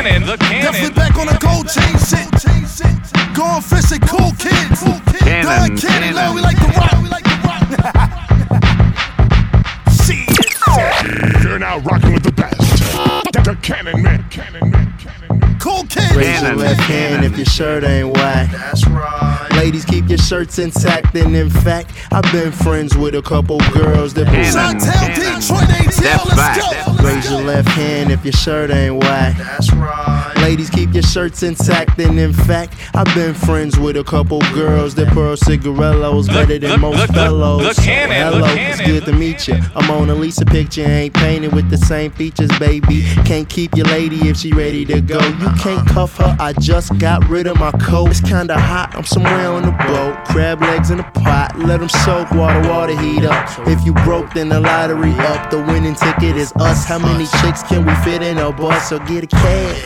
cannon. Definitely back on the gold chain shit. Going fishing, cool kids. Cannon, Cannon, no, we like to rock. You're now rocking with the best. The Cannon Man. Cool kids. Raise your left hand if your shirt ain't whack. That's right. Ladies, keep your shirts intact. And in fact, I've been friends with a couple girls that Chi-Town, Detroit, ATL, let's go. Raise your left hand if your shirt ain't whack. That's right. Ladies, keep your shirts intact. And in fact, I've been friends with a couple girls that pearl cigarillos better than most fellows. Hello, it's good to meet you. A Mona Lisa picture ain't painted with the same features, baby. Can't keep your lady if she ready to go. You can't cuff her, I just got rid of my coat. It's kinda hot, I'm somewhere on the boat. Crab legs in a pot, let them soak, water heat up. If you broke, then the lottery up. The winning ticket is us. How many chicks can we fit in a bus? So get a cab,